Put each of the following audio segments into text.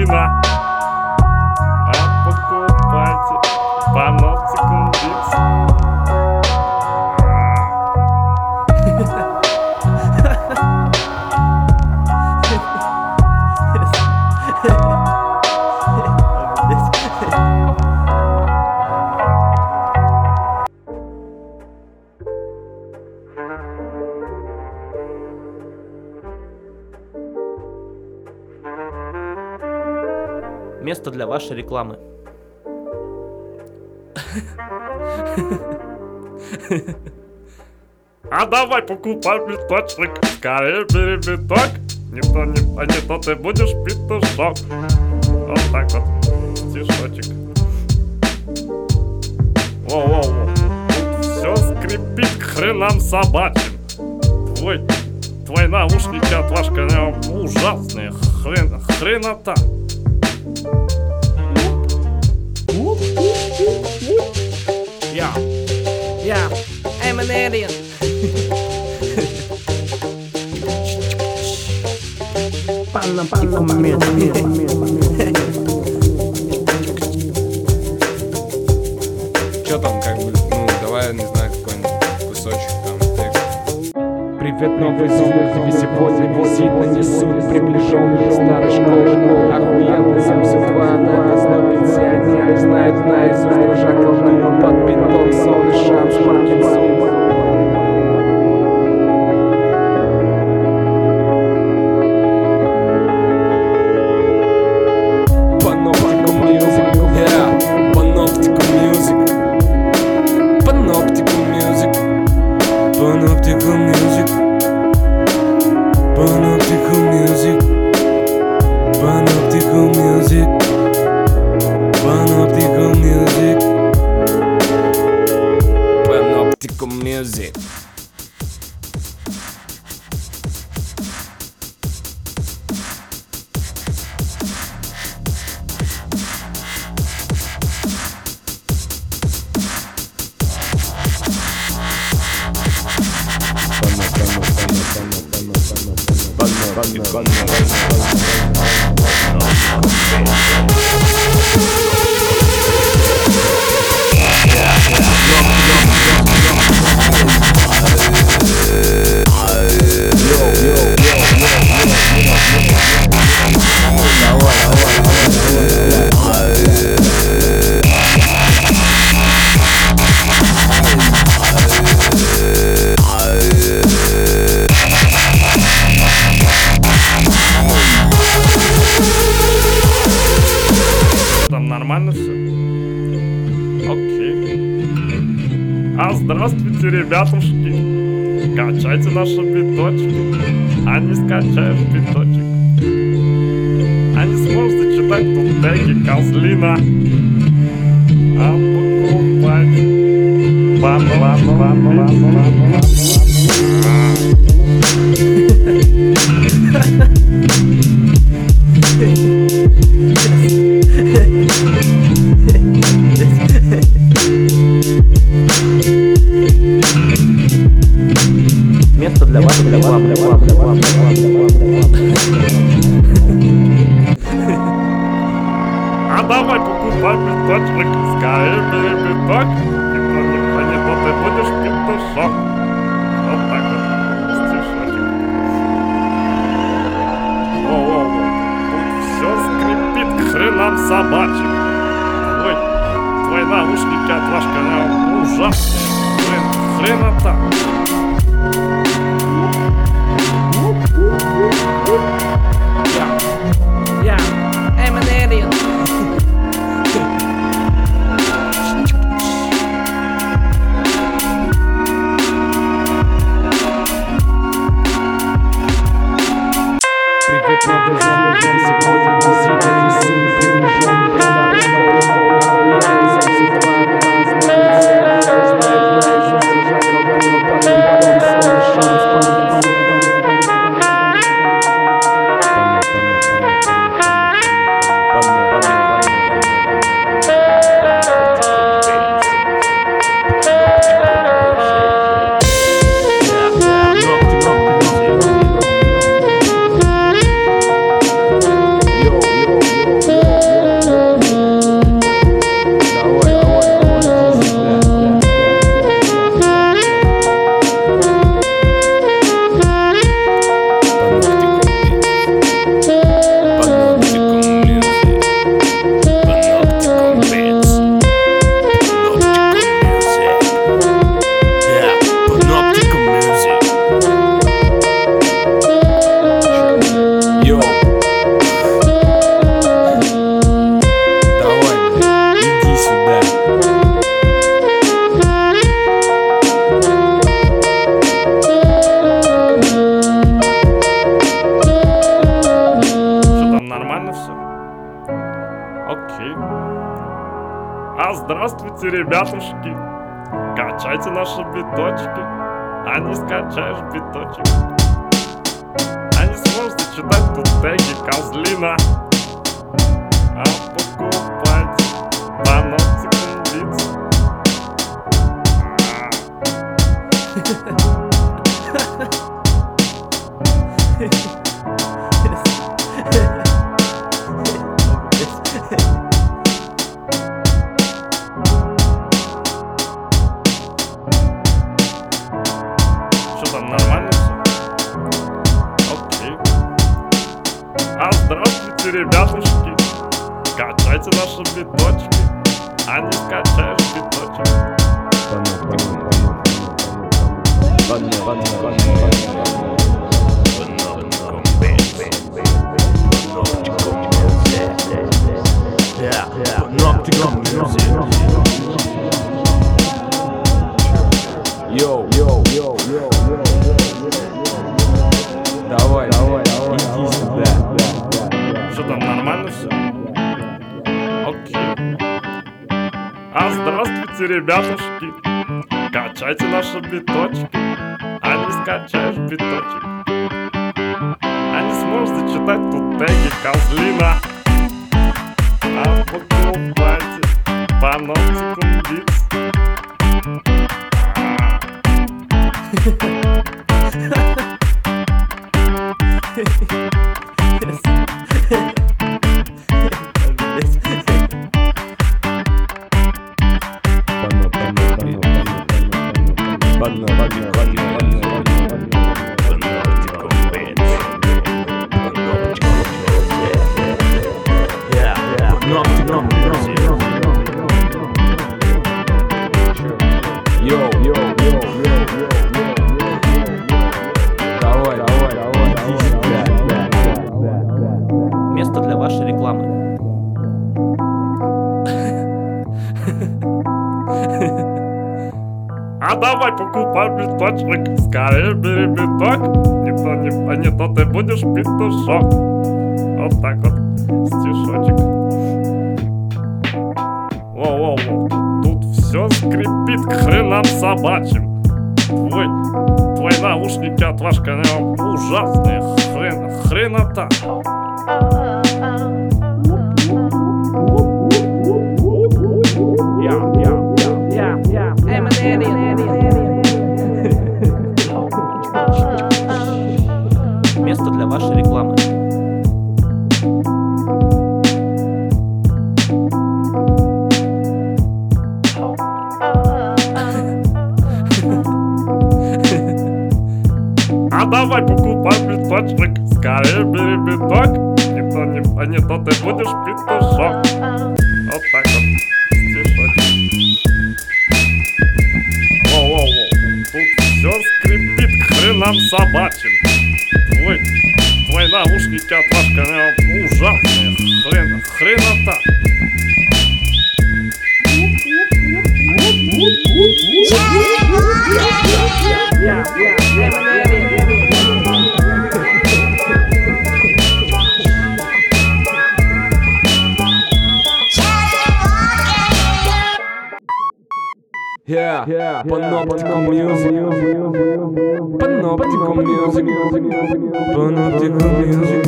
козлина. А покупайте паноптикум Бикс. Место для вашей рекламы. А давай покупай биточек, скорее бери биток, не то ты будешь петушок. Вот так вот, стишочек. Воу-воу-воу, все скрипит к хренам собачьим. Твои наушники от Вашка ужасные, хренота. Yeah, I'm an alien. Чё там, как бы, давай, не знаю, какой-нибудь кусочек там текста. Привет, новый звук, тебе сегодня висит, нанесут приближенный старой школы. Охуенный 72, на основе пенсионеры знает наизусть дрожа колдует под битом, сон и шанс Паркинсон. Music. Там нормально все? Окей. А здравствуйте, ребятушки. Качайте наши биточки. А не скачаешь биточек, а не сможете читать тут теги, козлина. А покупайте паноптикум. Место для вашей рекламы. А давай покупай биточек, скорее бери биток, не то ты будешь петушок. Вот так вот, стишочек. Воу-воу-воу, тут все скрипит к хренам собачьим. Твои наушники от Вашка ужасные, хренота. Yeah, I'm an alien. Привет, новый звук, тебе сегодня висит, нанесут приближенный старой школы. Охуенный 72, на основе пенсионеры знает наизусть дрожа колдует под битом, сон и шанс Паркинсон. Окей. А здравствуйте, ребятушки. Качайте наши биточки. А не скачаешь биточек, а не сможете читать тут теги, козлина. А покупайте по нотикам битс. Что там, нормально все? Окей. А здравствуйте, ребятушки. Качайте наши биточки. А не скачаешь биточек. Йоу, давай, иди сюда. Что там, нормально все? Окей. А здравствуйте, ребятушки. Качайте наши биточки. А не скачаешь биточек, а не сможете читать тут теги, козлина. А покупайте по нотикам битс. Давай, иди сюда. Место для вашей рекламы. А давай покупай биточек, скорее бери биток, а не то ты будешь петушок. Вот так вот, стишочек. Воу, тут все скрипит к хренам собачьим. Твои наушники от вашего канала ужасные, хренота. Место для вашей рекламы. А давай покупай биточек, скорее бери биток, а не то ты будешь петушок. Вот так вот, стишочек. Воу, тут все скрипит к хренам собачьим. Твои наушники от вашего канала ужасные, хренота. Panopticon music. Panopticon music. Panopticon music.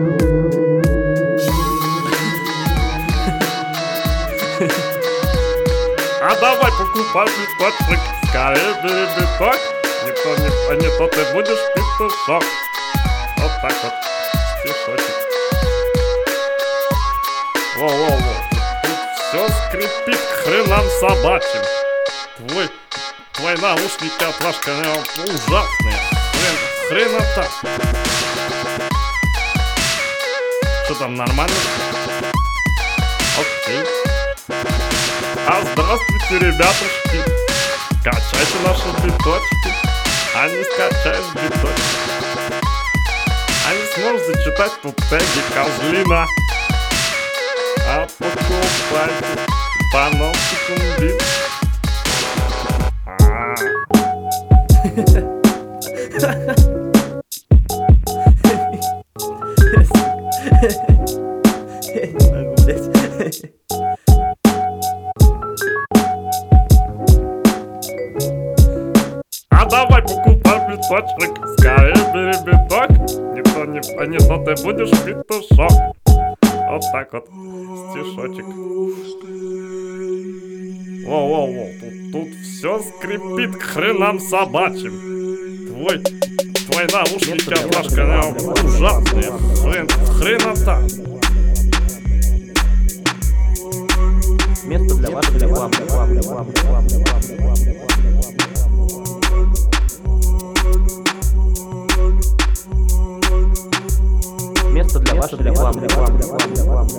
А давай покупай биточек, скорее бери биток, а не то ты будешь петушок. Вот так вот, стишочек. Воу, тут все скрипит к хренам собачьим. Твои наушники от вашего канала ужасные, хренота. Что там, нормально? Окей. А здравствуйте, ребятушки. Качайте наши биточки, а не скачаешь биточки, а не сможете читать тут теги, козлина. А покупайте по нотикам битс. Блять. А давай покупай биточек, скорее бери биток, не то ты будешь петушок. Вот так вот, стишочек. Воу-воу-воу, тут все скрипит к хренам собачьим. Твои наушники отлажка ужасные, хренота. Место для вашей рекламы. Место для вашей рекламы.